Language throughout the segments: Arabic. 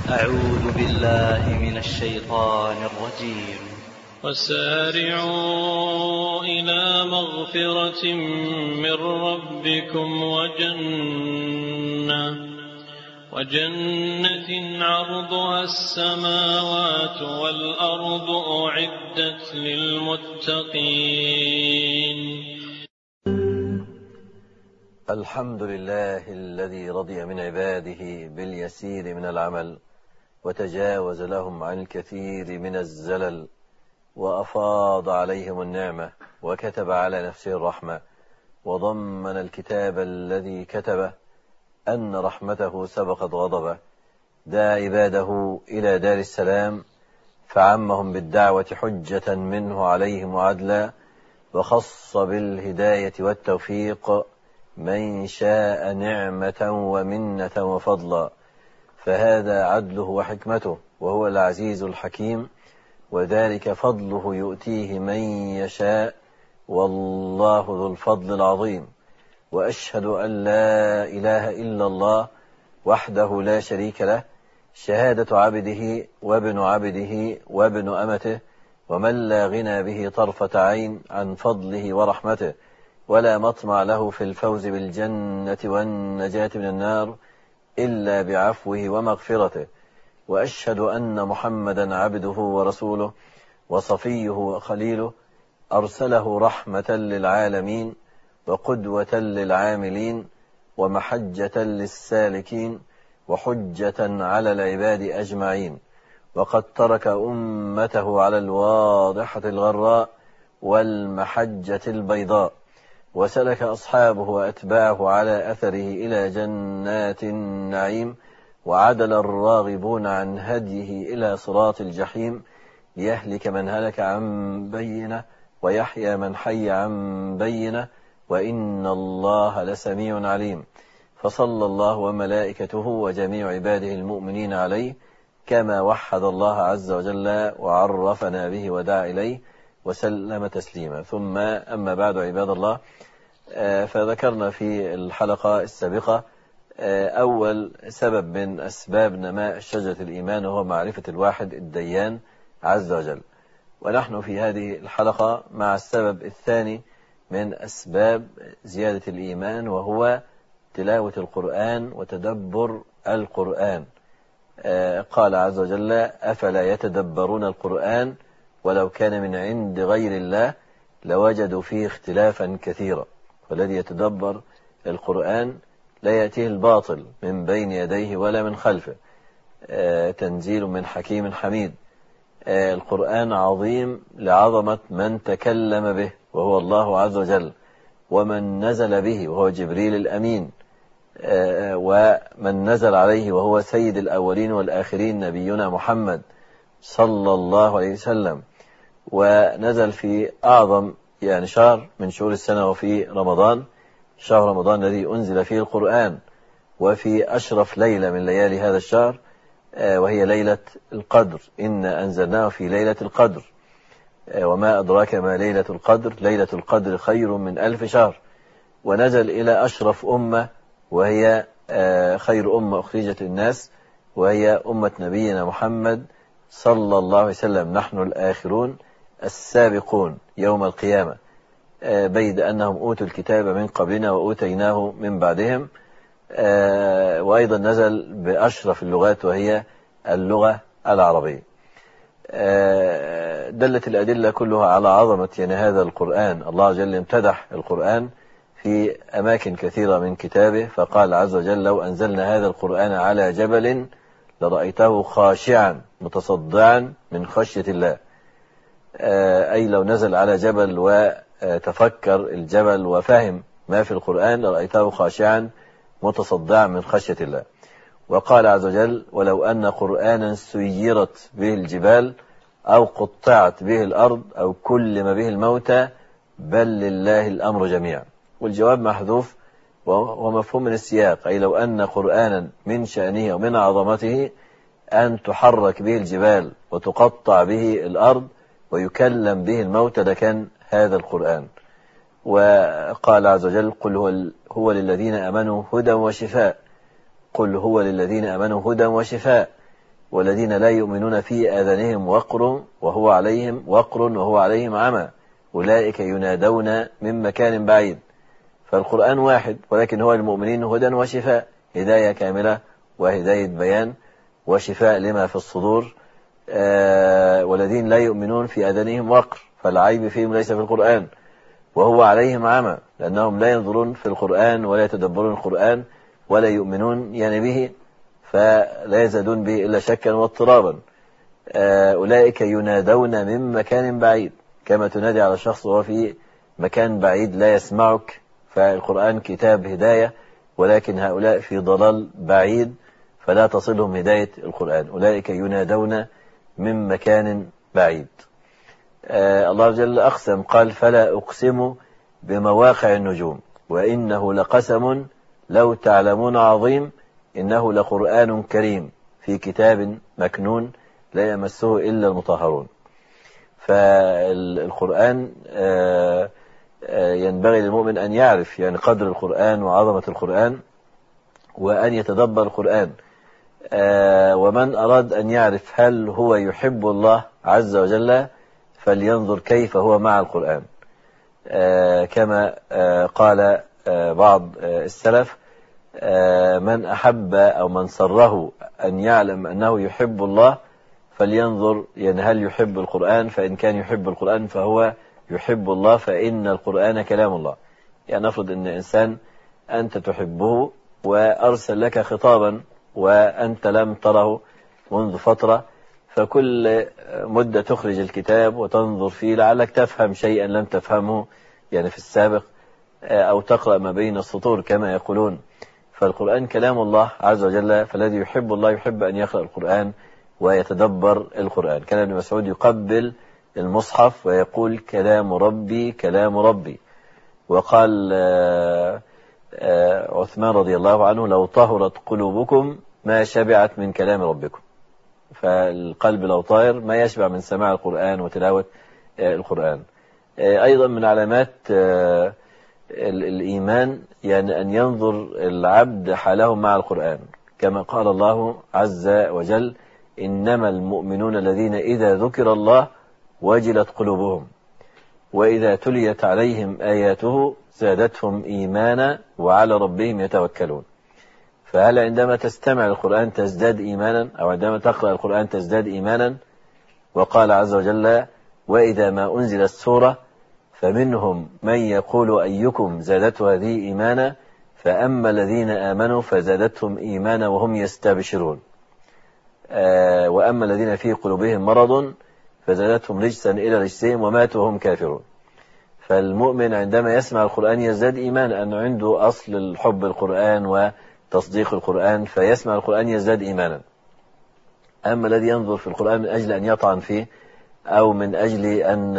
أعوذ بالله من الشيطان الرجيم. وسارعوا إلى مغفرة من ربكم وجنة عرضها السماوات والأرض أعدت للمتقين. الحمد لله الذي رضي من عباده باليسير من العمل وتجاوز لهم عن الكثير من الزلل وأفاض عليهم النعمة وكتب على نفسه الرحمة وضمن الكتاب الذي كتبه أن رحمته سبقت غضبه، دعا عباده إلى دار السلام فعمهم بالدعوة حجة منه عليهم وعدلا، وخص بالهداية والتوفيق من شاء نعمة ومنة وفضلا، فهذا عدله وحكمته وهو العزيز الحكيم، وذلك فضله يؤتيه من يشاء والله ذو الفضل العظيم. وأشهد أن لا إله إلا الله وحده لا شريك له، شهادة عبده وابن عبده وابن أمته، ومن لا غنى به طرفة عين عن فضله ورحمته، ولا مطمع له في الفوز بالجنة والنجاة من النار إلا بعفوه ومغفرته. وأشهد أن محمدا عبده ورسوله وصفيه وخليله، أرسله رحمة للعالمين وقدوة للعاملين ومحجة للسالكين وحجة على العباد أجمعين، وقد ترك أمته على الواضحة الغراء والمحجة البيضاء، وسلك أصحابه وأتباعه على أثره إلى جنات النعيم، وعدل الراغبون عن هديه إلى صراط الجحيم، ليهلك من هلك عن بينه ويحيى من حي عن بينه، وإن الله لسميع عليم. فصلى الله وملائكته وجميع عباده المؤمنين عليه كما وحد الله عز وجل وعرفنا به ودعا إليه وسلم تسليما. ثم أما بعد عباد الله، فذكرنا في الحلقة السابقة أول سبب من أسباب نماء شجرة الإيمان وهو معرفة الواحد الديان عز وجل، ونحن في هذه الحلقة مع السبب الثاني من أسباب زيادة الإيمان وهو تلاوة القرآن وتدبر القرآن. قال عز وجل: أفلا يتدبرون القرآن ولو كان من عند غير الله لوجدوا فيه اختلافا كثيرا. والذي يتدبر القرآن لا يأتيه الباطل من بين يديه ولا من خلفه، تنزيل من حكيم حميد. القرآن عظيم لعظمة من تكلم به وهو الله عز وجل، ومن نزل به وهو جبريل الأمين، ومن نزل عليه وهو سيد الأولين والآخرين نبينا محمد صلى الله عليه وسلم، ونزل في أعظم شهر من شهور السنة وفي رمضان، شهر رمضان الذي أنزل فيه القرآن، وفي أشرف ليلة من ليالي هذا الشهر وهي ليلة القدر، إنا أنزلناه في ليلة القدر، وما أدراك ما ليلة القدر، ليلة القدر خير من 1000 شهر. ونزل إلى أشرف أمة وهي خير أمة أخرجت الناس، وهي أمة نبينا محمد صلى الله عليه وسلم، نحن الآخرون السابقون يوم القيامة، بيد أنهم أوتوا الكتاب من قبلنا وأوتيناه من بعدهم. وأيضا نزل بأشرف اللغات وهي اللغة العربية. دلت الأدلة كلها على عظمة هذا القرآن. الله عز وجل امتدح القرآن في أماكن كثيرة من كتابه، فقال عز وجل: لو أنزلنا هذا القرآن على جبل لرأيته خاشعا متصدعا من خشية الله، أي لو نزل على جبل وتفكر الجبل وفهم ما في القرآن لرأيته خاشعا متصدعا من خشية الله. وقال عز وجل: ولو أن قرآنا سيرت به الجبال أو قطعت به الأرض أو كلم به الموتى بل لله الأمر جميعا. والجواب محذوف ومفهوم من السياق، أي لو أن قرآنا من شأنه ومن عظمته أن تحرك به الجبال وتقطع به الأرض ويكلم به الموتى لكان هذا القرآن. وقال عز وجل: قل هو للذين آمنوا هدى وشفاء، قل هو للذين آمنوا هدى وشفاء، والذين لا يؤمنون في آذانهم وقر وهو عليهم عمى أولئك ينادون من مكان بعيد. فالقرآن واحد، ولكن هو المؤمنين هدى وشفاء، هداية كاملة وهداية بيان وشفاء لما في الصدور. والذين لا يؤمنون في آذانهم وقر، فالعيب فيهم ليس في القرآن، وهو عليهم عمى لأنهم لا ينظرون في القرآن ولا يتدبرون القرآن ولا يؤمنون يعني به، فلا يزدادون به إلا شكا واضطرابا. أولئك ينادون من مكان بعيد، كما تنادي على شخص وهو في مكان بعيد لا يسمعك، فالقرآن كتاب هداية، ولكن هؤلاء في ضلال بعيد فلا تصلهم هداية القرآن. أولئك ينادون من مكان بعيد. الله جل أقسم قال فلا أقسم بمواقع النجوم وإنه لقسم لو تعلمون عظيم إنه لقرآن كريم في كتاب مكنون لا يمسه إلا المطهرون. فالقرآن ينبغي للمؤمن أن يعرف يعني قدر القرآن وعظمة القرآن وأن يتدبر القرآن. ومن أراد أن يعرف هل هو يحب الله عز وجل فلينظر كيف هو مع القرآن. كما قال بعض السلف من أحب أو من سره أن يعلم أنه يحب الله فلينظر يعني هل يحب القرآن، فإن كان يحب القرآن فهو يحب الله، فإن القرآن كلام الله. يعني نفرض أن إنسان أنت تحبه وأرسل لك خطابا وأنت لم تره منذ فترة، فكل مدة تخرج الكتاب وتنظر فيه لعلك تفهم شيئا لم تفهمه يعني في السابق، أو تقرأ ما بين السطور كما يقولون. فالقرآن كلام الله عز وجل، فالذي يحب الله يحب أن يقرأ القرآن ويتدبر القرآن. كان ابن مسعود يقبل المصحف ويقول كلام ربي كلام ربي. وقال عثمان رضي الله عنه لو طهرت قلوبكم ما شبعت من كلام ربكم. فالقلب لو طاهر ما يشبع من سماع القرآن وتلاوة القرآن. أيضا من علامات الإيمان يعني أن ينظر العبد حاله مع القرآن، كما قال الله عز وجل إنما المؤمنون الذين إذا ذكر الله وجلت قلوبهم وإذا تليت عليهم آياته زادتهم إيمانا وعلى ربهم يتوكلون. فهل عندما تستمع القرآن تزداد إيمانا، أو عندما تقرأ القرآن تزداد إيمانا؟ وقال عز وجل وإذا ما أنزل السورة فمنهم من يقول أيكم زادته هذه إيمانا فأما الذين آمنوا فزادتهم إيمانا وهم يستبشرون، وأما الذين في قلوبهم مرض فزادتهم رجسا إلى رجسهم وماتوا وهم كافرون. فالمؤمن عندما يسمع القرآن يزداد إيمانا، أنه عنده أصل الحب القرآن وتصديق القرآن، فيسمع القرآن يزداد إيمانا. أما الذي ينظر في القرآن من أجل أن يطعن فيه أو من أجل أن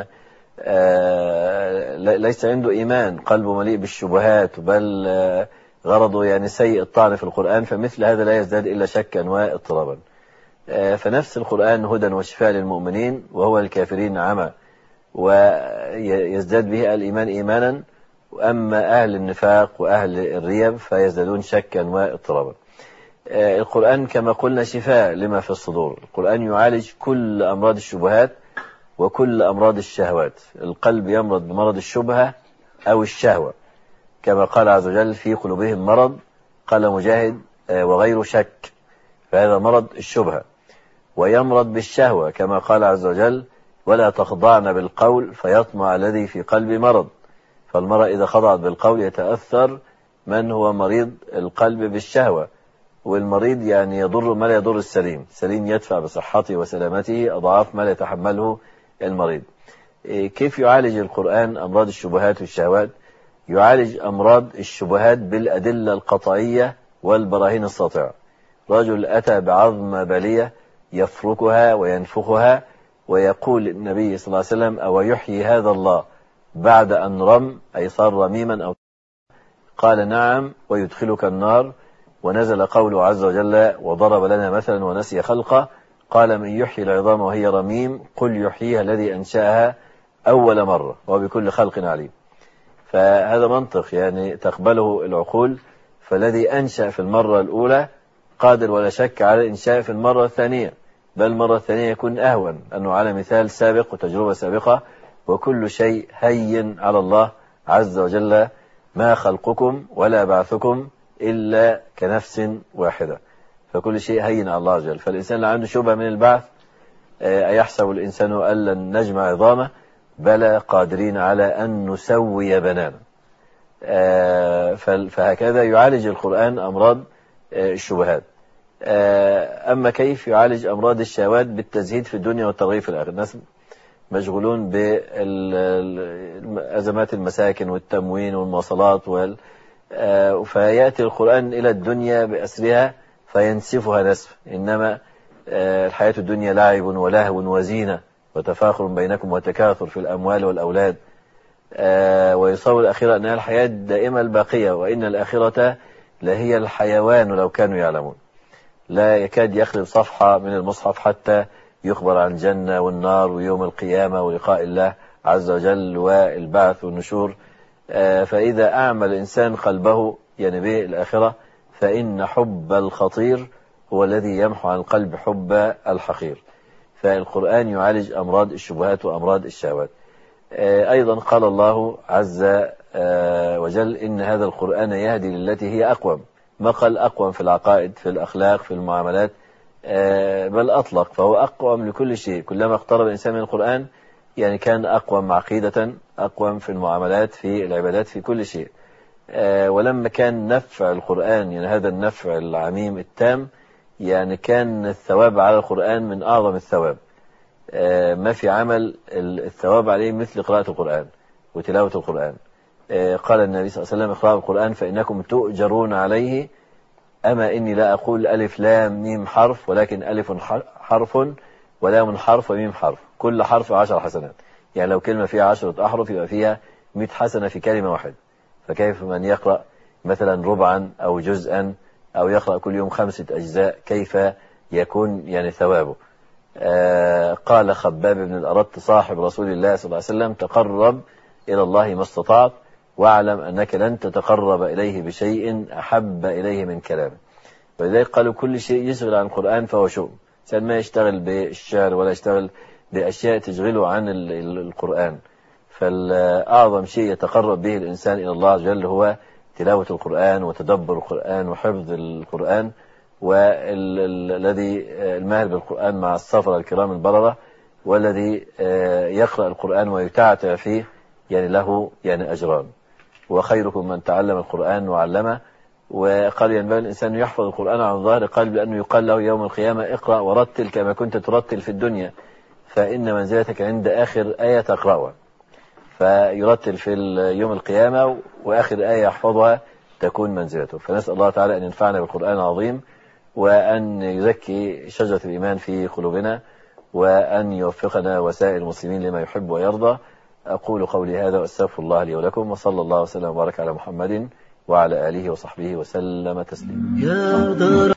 ليس عنده إيمان، قلبه مليء بالشبهات بل غرضه يعني سيء الطعن في القرآن، فمثل هذا لا يزداد إلا شكا واضطرابا. فنفس القرآن هدى وشفاء للمؤمنين وهو الكافرين عمى، ويزداد به الإيمان إيمانا، وأما أهل النفاق وأهل الريب فيزدادون شكا واضطرابا. القرآن كما قلنا شفاء لما في الصدور. القرآن يعالج كل أمراض الشبهات وكل أمراض الشهوات. القلب يمرض بمرض الشبهة أو الشهوة، كما قال عز وجل في قلوبهم مرض، قال مجاهد وغير شك، فهذا مرض الشبهة. ويمرض بالشهوة كما قال عز وجل ولا تخضعن بالقول فيطمع الذي في قلبه مرض. فالمرأة إذا خضعت بالقول يتأثر من هو مريض القلب بالشهوة، والمريض يعني يضر ما لا يضر السليم، السليم يدفع بصحته وسلامته أضعاف ما لا يتحمله المريض. كيف يعالج القرآن أمراض الشبهات والشهوات؟ يعالج أمراض الشبهات بالأدلة القطعية والبراهين الساطعة. رجل أتى بعظم بالية يفركها وينفخها ويقول النبي صلى الله عليه وسلم أو يحيي هذا الله بعد أن رم، أي صار رميما أو قال نعم ويدخلك النار. ونزل قوله عز وجل وضرب لنا مثلا ونسي خلقه قال من يحيي العظام وهي رميم قل يحييها الذي أنشأها أول مرة وبكل خلق عليم. فهذا منطق يعني تقبله العقول، فالذي أنشأ في المرة الأولى قادر ولا شك على الإنشاء في المرة الثانية، بل المرة الثانية يكون أهون، أنه على مثال سابق وتجربة سابقة. وكل شيء هين على الله عز وجل، ما خلقكم ولا بعثكم إلا كنفس واحدة، فكل شيء هين على الله عز وجل. فالإنسان اللي عنده شبهة من البعث، أيحسب الإنسان أن لن نجمع عظامه، بلى قادرين على أن نسوي بنانه. فهكذا يعالج القرآن أمراض الشبهات. أما كيف يعالج أمراض الشهوات؟ بالتزهيد في الدنيا والترغيب في الآخرة. الناس مشغولون بأزمات المساكن والتموين والمواصلات فيأتي القرآن إلى الدنيا بأسرها فينسفها نسف. إنما الحياة الدنيا لعب ولهو وزينة وتفاخر بينكم وتكاثر في الأموال والأولاد، ويصور الآخرة أنها الحياة الدائمة الباقية، وإن الآخرة لهي الحيوان لو كانوا يعلمون. لا يكاد يخلب صفحة من المصحف حتى يخبر عن الجنة والنار ويوم القيامة ولقاء الله عز وجل والبعث والنشور. فإذا أعمل الإنسان قلبه يعني به الآخرة، فإن حب الخطير هو الذي يمحو عن القلب حب الحقير. فالقرآن يعالج أمراض الشبهات وأمراض الشهوات. أيضا قال الله عز وجل إن هذا القرآن يهدي للتي هي أقوم. ما قال أقوم في العقائد، في الأخلاق، في المعاملات، بل أطلق، فهو أقوم لكل شيء. كلما اقترب الإنسان من القرآن يعني كان أقوم عقيدة، أقوم في المعاملات، في العبادات، في كل شيء. ولما كان نفع القرآن يعني هذا النفع العميم التام، يعني كان الثواب على القرآن من أعظم الثواب. ما في عمل الثواب عليه مثل قراءة القرآن وتلاوة القرآن. قال النبي صلى الله عليه وسلم: اقرأوا القرآن فإنكم تؤجرون عليه. أما إني لا أقول ألف لام ميم حرف، ولكن ألف حرف ولام حرف وميم حرف، كل حرف 10 حسنات. يعني لو كلمة فيها 10 أحرف يبقى فيها 100 حسنة في كلمة واحدة. فكيف من يقرأ مثلا ربعا أو جزءا أو يقرأ كل يوم 5 أجزاء، كيف يكون يعني ثوابه؟ قال خباب بن الأرت صاحب رسول الله صلى الله عليه وسلم: تقرب إلى الله ما استطعت، واعلم أنك لن تتقرب إليه بشيء أحب إليه من كلامه. ولذلك قالوا كل شيء يشغل عن القرآن فهو شؤم. إنسان ما يشتغل بالشعر ولا يشتغل بأشياء تشغله عن القرآن. فالأعظم شيء يتقرب به الإنسان إلى الله عز وجل هو تلاوة القرآن وتدبر القرآن وحفظ القرآن. والذي الماهر بالقرآن مع السفرة الكرام البررة، والذي يقرأ القرآن ويتعتع فيه يعني له يعني أجران. وخيركم من تعلم القرآن وعلمه. وقال ينبغي الإنسان يحفظ القرآن عن ظهر قلب، لأنه يقال له يوم القيامة: اقرأ ورتل كما كنت ترتل في الدنيا، فإن منزلتك عند آخر آية تقرأها. فيرتل في يوم القيامة، وآخر آية يحفظها تكون منزلته. فنسأل الله تعالى أن ينفعنا بالقرآن العظيم، وأن يزكي شجرة الإيمان في قلوبنا، وأن يوفقنا وسائر المسلمين لما يحب ويرضى. أقول قولي هذا وأستغفر الله لي ولكم، وصلى الله وسلم وبارك على محمد وعلى آله وصحبه وسلم تسليما.